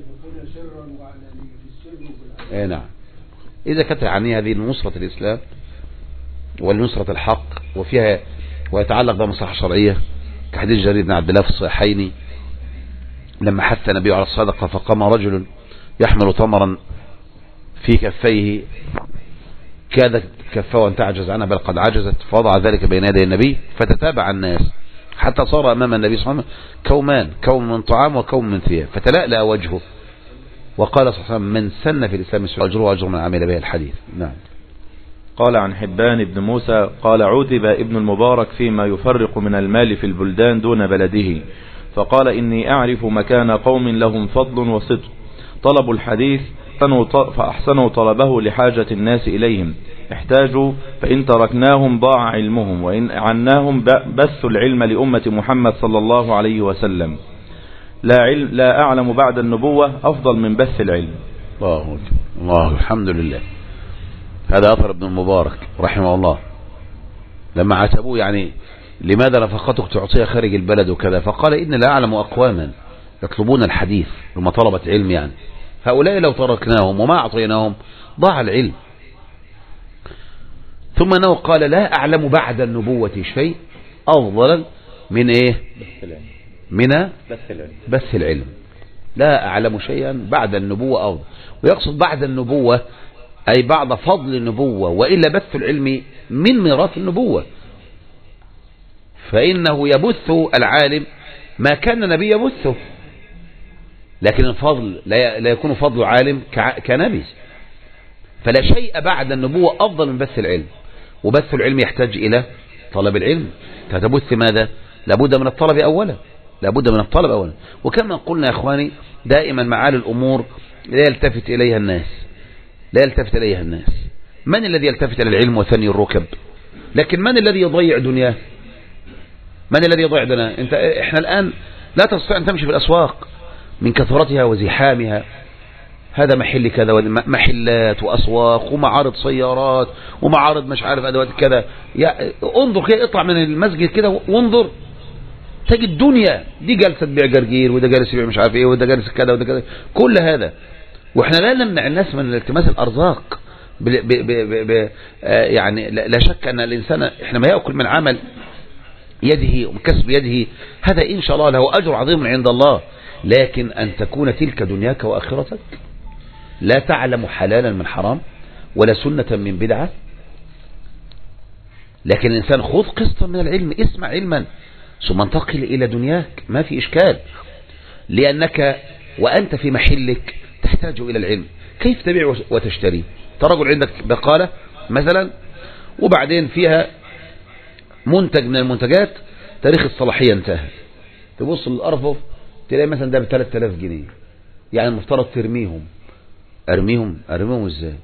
اي نعم، إذا كانت يعني هذه نصرة الإسلام ولنصرة الحق وفيها ويتعلق بمصلحة شرعية كحديث جرير بن عبد الله في الصحيحين لما حث النبي على الصدقة فقام رجل يحمل تمرا في كفيه كادت كفه أن تعجز عنها بل قد عجزت، فوضع ذلك بين يدي النبي فتتابع الناس حتى صار أمام النبي صلى الله عليه وسلم كومان، كوم من طعام وكوم من ثياب، فتلألأ وجهه وقال صلى الله عليه وسلم من سن في الإسلام سنة أجره وأجر من عمل به الحديث. نعم. قال عن حبان بن موسى قال عوتب ابن المبارك فيما يفرق من المال في البلدان دون بلده، فقال إني أعرف مكان قوم لهم فضل وصدق طلبوا الحديث فأحسنوا طلبه لحاجة الناس إليهم، احتاجوا فإن تركناهم ضاع علمهم وإن عناهم بثوا العلم لأمة محمد صلى الله عليه وسلم، لا, علم لا أعلم بعد النبوة أفضل من بث العلم. الله الله الحمد لله. هذا أثر ابن المبارك رحمه الله لما عاتبوه يعني لماذا نفقتك تعطيها خارج البلد وكذا، فقال إن لا أعلم أقواما يطلبون الحديث لما طلبة علم، يعني هؤلاء لو تركناهم وما أعطيناهم ضاع العلم. ثم أنه قال لا أعلم بعد النبوة شيء أفضل من إيه من بث العلم، لا أعلم شيئا بعد النبوة أفضل، ويقصد بعد النبوة أي بعد فضل النبوة، وإلا بث العلم من ميراث النبوة، فإنه يبث العالم ما كان النبي يبثه، لكن الفضل لا يكون فضل عالم كنبي، فلا شيء بعد النبوة أفضل من بث العلم، وبث العلم يحتاج إلى طلب العلم، تتبث ماذا؟ لابد من الطلب أولا، لابد من الطلب أولا. وكما قلنا يا أخواني دائما معالي الأمور لا يلتفت إليها الناس، لا يلتفت إليها الناس. من الذي يلتفت إلى العلم وثني الركب؟ لكن من الذي يضيع دنياه؟ من الذي يضيع دنياه؟ انت احنا الآن لا تستطيع أن تمشي في الأسواق من كثرتها وزحامها، هذا محل كذا، محلات وأسواق ومعارض سيارات ومعارض مش عارف أدوات كذا، انظر كده، اطلع من المسجد كده وانظر تجد الدنيا دي جالسة تبيع جرجير وده جالس يبيع مش عارف ايه وده جالس كذا وده كذا، كل هذا. واحنا لا نمنع الناس من التماس الأرزاق ب ب ب ب ب يعني لا شك أن الإنسان احنا ما يأكل من عمل يده وكسب يده هذا إن شاء الله له أجر عظيم عند الله، لكن أن تكون تلك دنياك وآخرتك لا تعلم حلالا من حرام ولا سنة من بدعة. لكن الإنسان خذ قسطا من العلم، اسمع علما ثم انتقل إلى دنياك، ما في إشكال، لأنك وأنت في محلك تحتاج إلى العلم. كيف تبيع وتشتري؟ ترجل عندك بقالة مثلا وبعدين فيها منتج من المنتجات تاريخ الصلاحية انتهى، تبص للأرفف تلاقي مثلا ده ب ثلاثة آلاف جنيه، يعني المفترض ترميهم. أرميهم أرميهم إزاي؟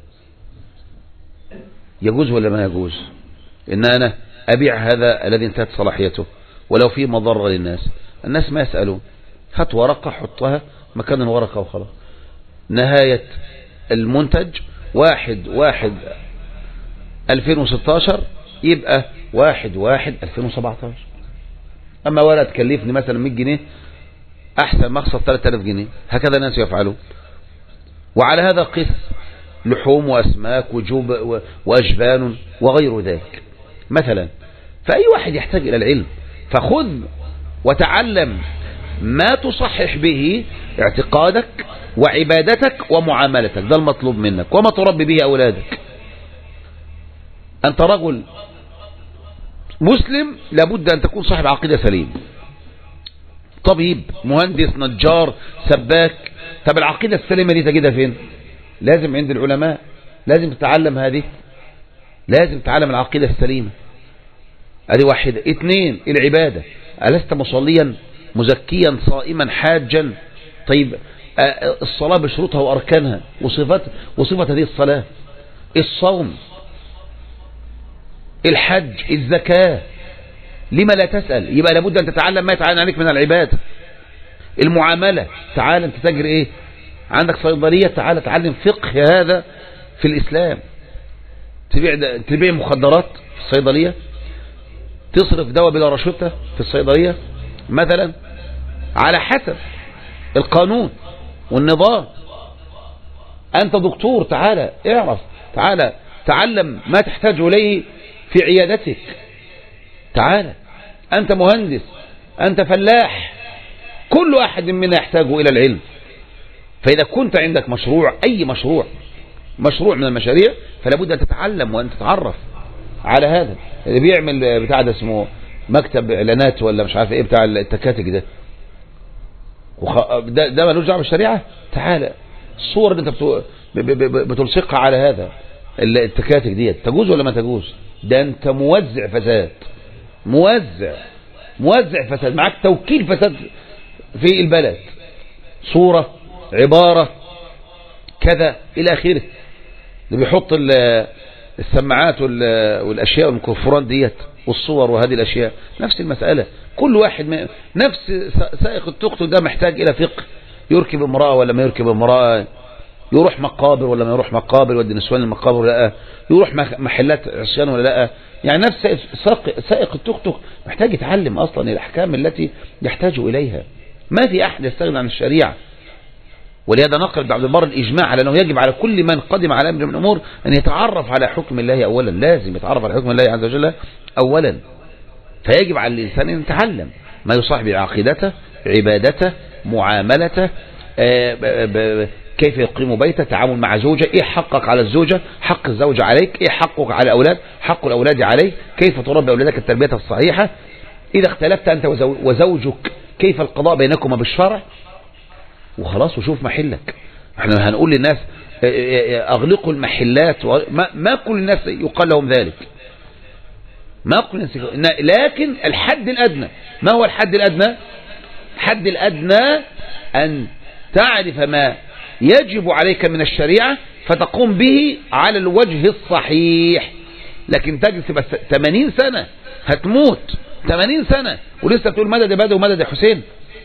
يجوز ولا ما يجوز إن أنا أبيع هذا الذي انتهت صلاحيته ولو فيه مضرة للناس؟ الناس ما يسألون، هات ورقة حطها مكان الورقة وخلاص. نهاية المنتج واحد واحد ألفين وستاشر يبقى واحد واحد ألفين وسبعتاشر. أما ولا تكلفني مثلا مية جنيه أحسن مقصد ثلاثة آلاف جنيه، هكذا الناس يفعلون. وعلى هذا قس لحوم وأسماك وجوب وأجبان وغير ذلك مثلا. فأي واحد يحتاج إلى العلم فخذ وتعلم ما تصحح به اعتقادك وعبادتك ومعاملتك، ده المطلوب منك، وما تربي به أولادك. أنت رجل مسلم لابد أن تكون صاحب عقيدة سليم، طبيب، مهندس، نجار، سباك. طب العقيدة السليمة دي تجدها فين؟ لازم عند العلماء، لازم تتعلم هذه، لازم تتعلم العقيدة السليمة. هذه واحدة. اثنين، العبادة. ألست مصليا مزكيا صائما حاجا؟ طيب الصلاة بشروطها وأركانها وصفات وصفة هذه الصلاة، الصوم، الحج، الزكاة، لما لا تسأل؟ يبقى لابد أن تتعلم ما يتعلم عليك من العبادة. المعاملة، تعال أنت تاجر إيه؟ عندك صيدلية، تعال تعلم فقه هذا في الإسلام. تبيع تبيع مخدرات في الصيدلية، تصرف دواء بلا رشوة في الصيدلية مثلا، على حسب القانون والنظام. أنت دكتور، تعال اعرف، تعال تعلم ما تحتاج إليه في عيادتك. تعال أنت مهندس، أنت فلاح، كل أحد منا يحتاج إلى العلم. فإذا كنت عندك مشروع، أي مشروع مشروع من المشاريع، فلا بد أن تتعلم وأن تتعرف على هذا. اللي بيعمل بتاع ده اسمه مكتب إعلانات ولا مش عارف إيه، بتاع التكاتك ده، ده, ده ملوش دعوه بالشريعة. تعالى الصور اللي أنت بتلصقها على هذا التكاتك ديت تجوز ولا ما تجوز؟ ده أنت موزع فساد، موزع موزع فساد، معاك توكيل فساد في البلد، صورة، عبارة، كذا إلى آخره. اللي بيحط السماعات والأشياء والميكروفونات ديت والصور وهذه الأشياء نفس المسألة. كل واحد ما نفس سائق التوك توك ده محتاج إلى فقه، يركب امرأة ولا ما يركب امرأة، يروح مقابر ولا ما يروح مقابر، يودي نسوان المقابر ولا لا، يروح محلات عصيان ولا لا. يعني نفس سائق التوك توك محتاج يتعلم أصلا الأحكام التي يحتاج إليها. ما في أحد يستغنى عن الشريعة. ولهذا نقل ابن عبد البر الإجماع على أنه يجب على كل من قدم على أمر من الأمور أن يتعرف على حكم الله أولا، لازم يتعرف على حكم الله عز وجل أولا. فيجب على الإنسان أن يتعلم ما يصاحب عقيدته، عبادته، معاملته، كيف يقيم بيته، تعامل مع زوجة، إيه حقك على الزوجة، حق الزوجة عليك، إيه حقك على الأولاد، حق الأولاد عليك، كيف تربي أولادك التربية الصحيحة، إذا اختلفت أنت وزوجك كيف القضاء بينكما بالشرع، وخلاص وشوف محلك. احنا هنقول للناس اغلقوا المحلات، ما, ما كل الناس يقال لهم ذلك، ما كل الناس، لكن الحد الأدنى. ما هو الحد الأدنى؟ الحد الأدنى أن تعرف ما يجب عليك من الشريعة فتقوم به على الوجه الصحيح. لكن تجلس بس ثمانين سنة هتموت، ثمانين سنة ولسه بتقول مدد بدو ومدد حسين.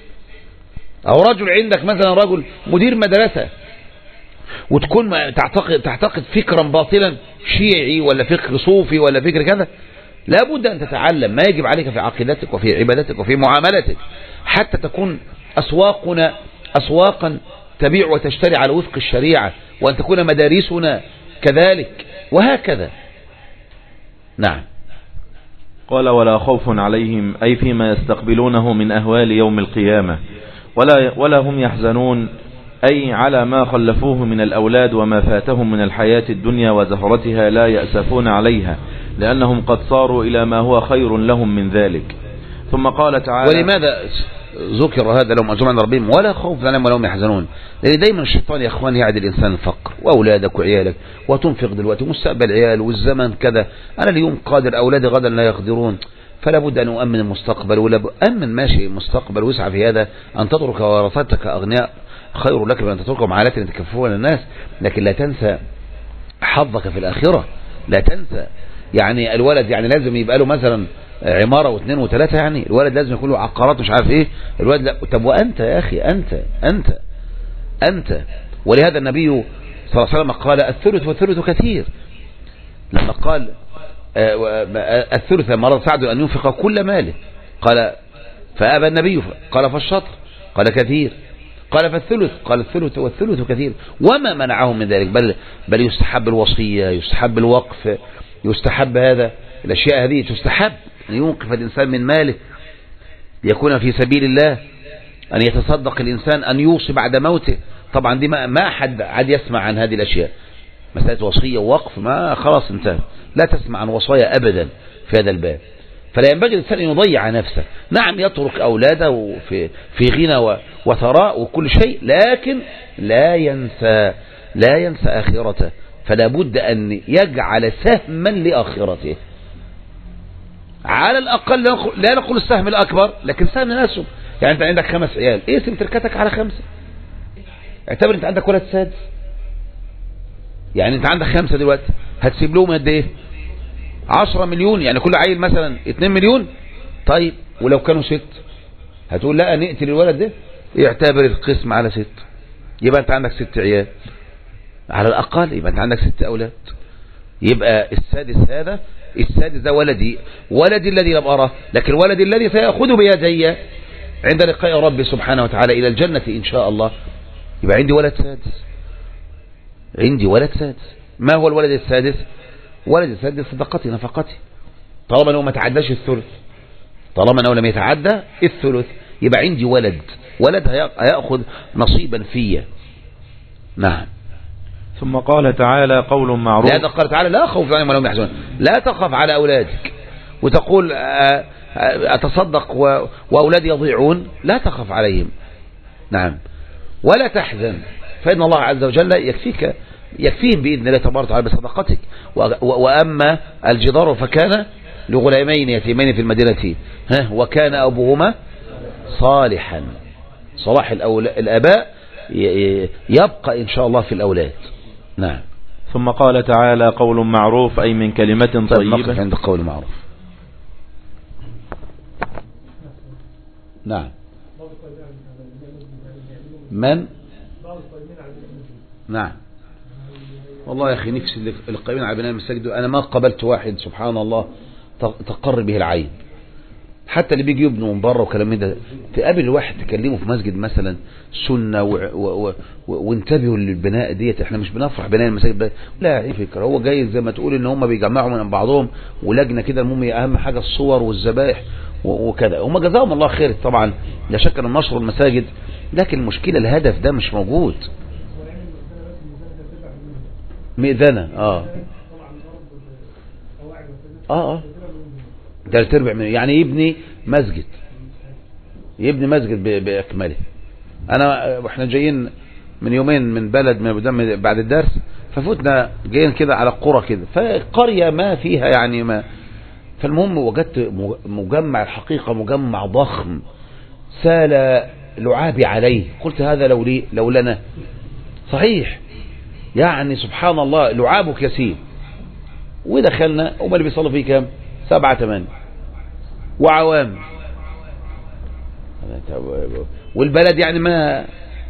أو رجل عندك مثلا رجل مدير مدرسة وتكون تعتقد تعتقد فكرا باطلا شيعي ولا فكر صوفي ولا فكر كذا، لابد أن تتعلم ما يجب عليك في عقيدتك وفي عبادتك وفي معاملتك، حتى تكون أسواقنا أسواقا تبيع وتشتري على وفق الشريعة، وأن تكون مدارسنا كذلك، وهكذا. نعم. قال ولا خوف عليهم أي فيما يستقبلونه من أهوال يوم القيامة، ولا, ولا هم يحزنون أي على ما خلفوه من الأولاد وما فاتهم من الحياة الدنيا وزهرتها، لا يأسفون عليها لأنهم قد صاروا إلى ما هو خير لهم من ذلك. ثم قال تعالى ولماذا ذكر هذا لهم أجرا ربهم ولا خوف عليهم ولا هم يحزنون؟ لأن دايما الشيطان يا أخوان يعد الإنسان الفقر وأولادك وعيالك، وتنفق دلوقتي مستقبل عيال والزمن كذا، أنا اليوم قادر أولادي غدا لا يقدرون، فلا بد أن أؤمن المستقبل. ولا أمن ماشي المستقبل واسعى في هذا، أن تترك ورثتك أغنياء خير لك من أن تتركهم عالة يتكففون الناس، لكن لا تنسى حظك في الآخرة، لا تنسى. يعني الولد يعني لازم يبقى له مثلا عمارة واثنين وثلاثة، يعني الولد لازم يكون له عقارات مش عارف ايه الولد، لا. طب وأنت يا أخي أنت أنت أنت ولهذا النبي صلى الله عليه وسلم قال الثلث والثلث كثير، لما قال الثلث لما رأى سعد أن ينفق كل ماله، قال فأبى النبي قال فالشطر، قال كثير. قال فالثلث، قال الثلث والثلث كثير. وما منعهم من ذلك، بل, بل يستحب الوصية، يستحب الوقف، يستحب هذا، الأشياء هذه تستحب، أن ينقف الإنسان من ماله يكون في سبيل الله، أن يتصدق الإنسان، أن يوصي بعد موته. طبعا دي ما أحد عاد يسمع عن هذه الأشياء، مسألة وصية ووقف ما خلاص انتهى، لا تسمع عن وصايا أبدا في هذا الباب. فلا ينبغي الإنسان أن يضيع نفسه. نعم يترك أولاده في في غنى وثراء وكل شيء، لكن لا ينسى لا ينسى آخرته. فلا بد أن يجعل سهما لآخرته، على الأقل لا نقول السهم الأكبر، لكن سهم ناسه. يعني أنت عندك خمس عيال، اقسم تركتك على خمسة. اعتبر أنت عندك ولد سادس، يعني أنت عندك خمسة دلوقتي، هتسيب لهم قد إيه؟ عشرة مليون، يعني كل عيل مثلا اتنين مليون. طيب ولو كانوا ست، هتقول لا نقتل الولد ده؟ اعتبر القسم على ست، يبقى أنت عندك ست عيال على الأقل، يبقى أنت عندك ست أولاد. يبقى السادس هذا، السادس ده ولدي، ولدي الذي لم أراه، لكن ولدي الذي سيأخذ بيدي عند لقاء ربي سبحانه وتعالى إلى الجنة إن شاء الله. يبقى عندي ولد سادس، عندي ولد سادس. ما هو الولد السادس؟ ولد السادس صدقتي نفقتي، طالما أنه ما تعداش الثلث، طالما أنه لم يتعدى الثلث، يبقى عندي ولد، ولد هيأخذ نصيبا فيه. نعم. ثم قال تعالى قول معروف. لا قال تعالى لا خوف عليهم ولا هم يحزنون. لا تخف على أولادك وتقول أتصدق وأولادي يضيعون، لا تخف عليهم. نعم. ولا تحزن، فإن الله عز وجل يكفيك، يكفيهم بإذن الله تبارك وتعالى بصدقتك. وأما الجدار فكان لغلامين يتيمين في المدينة ها وكان أبوهما صالحا. صلاح الآباء يبقى إن شاء الله في الأولاد. نعم. ثم قال تعالى قول معروف أي من كلمة طيبة. نقف عند قول معروف. نعم. من؟ نعم. والله يا أخي نفسي القائمين على بناء المساجد، أنا ما قبلت واحد سبحان الله تقر به العين، حتى اللي بيجي يبنوا من بره وكلام من ده، تقابل واحد تكلمه في مسجد مثلا سنة وانتبهوا للبناء ديت، احنا مش بنفرح بناء المساجد ده، لا ايه فكرة، هو جاي زي ما تقول ان هم بيجمعوا من بعضهم ولجنة كده، المهم اهم حاجة الصور والذبائح وكذا. هم جزاهم الله خير طبعا، لا شك ان نشر المساجد، لكن المشكلة الهدف ده مش موجود. مئذنة اه اه اه ده تربع من يعني يبني مسجد، يبني مسجد بأكمله. انا واحنا جايين من يومين من بلد من بعد الدرس، ففوتنا جايين كده على قرى كده، فقرية ما فيها يعني ما، فالمهم وجدت مجمع الحقيقة مجمع ضخم سال لعابي عليه، قلت هذا لو لي لو لنا صحيح، يعني سبحان الله لعابه كثير. ودخلنا هم اللي بيصلوا فيه كام؟ سبعة ثمانية وعوام، والبلد يعني ما،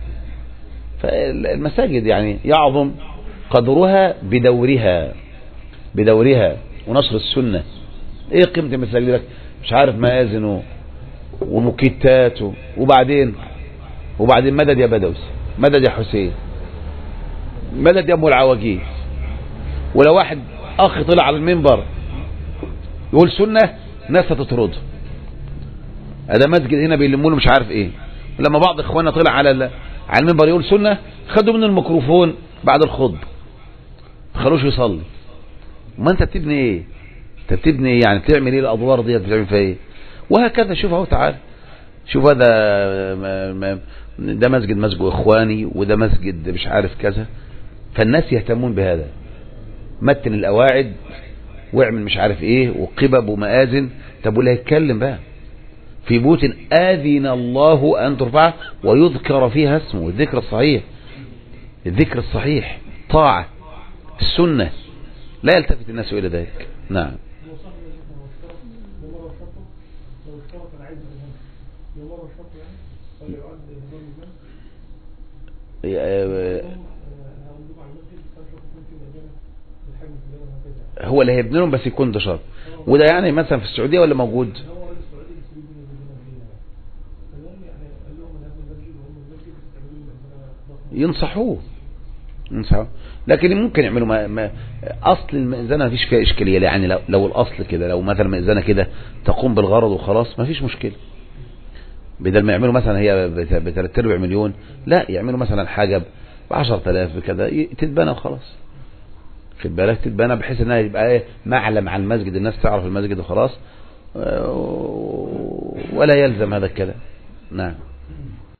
فالمساجد يعني يعظم قدرها بدورها بدورها ونشر السنة. ايه قيمة المساجد لك؟ مش عارف مآذن ومكتات وبعدين وبعدين مدد يا بدوس، مدد يا حسين، مدد يا ام العواجيز. ولو واحد اخ طلع على المنبر يقول سنة، ناس هتطرده، هذا مسجد هنا بيلموا له مش عارف ايه. ولما بعض اخواننا طلع على على المنبر يقول سنة، خدوا منه الميكروفون بعد الخطبه ما خلوش يصلي. ما انت بتبني ايه؟ انت بتبني ايه يعني؟ بتعمل ايه الادوار ديت؟ بتعمل فيها ايه؟ وهكذا. شوف اهو تعال شوف، هذا ده مسجد مسجد اخواني، وده مسجد مش عارف كذا، فالناس يهتمون بهذا. متن القواعد واعمل مش عارف ايه وقبب ومآذن. طب ولا يتكلم بقى في بيوت آذن الله أن ترفع ويذكر فيها اسمه، الذكر الصحيح، الذكر الصحيح طاعة السنة، لا يلتفت الناس إلى ذلك. نعم. هو اللي هيبني لهم بس يكون ده شرط، وده يعني مثلا في السعودية ولا موجود؟ ينصحوه ينصحوه لكن ممكن يعملوا ما ما اصل المئذنه ما فيش فيها اشكاليه، يعني لو, لو الاصل كده، لو مثلا مئذنه كده تقوم بالغرض وخلاص ما فيش مشكله. بدل ما يعملوا مثلا هي بثلاث ارباع مليون، لا يعملوا مثلا حاجه ب عشرة آلاف بكذا تتبنى وخلاص. خد بالك، تتبنى بحيث انها يبقى ايه معلم عن المسجد، الناس تعرف المسجد وخلاص، ولا يلزم هذا الكلام. نعم.